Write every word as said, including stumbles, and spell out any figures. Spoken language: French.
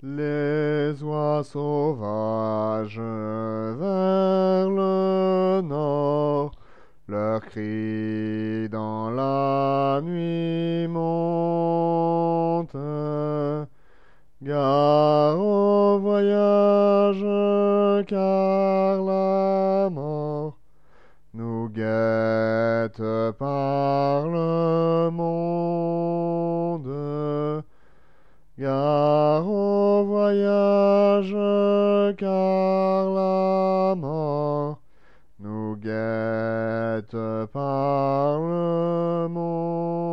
Les oies sauvages vers le nord, leur cri dans la nuit monte. Gare au voyage, car la mort nous guette par le monde. Gare au voyage, car la mort nous guette par le monde.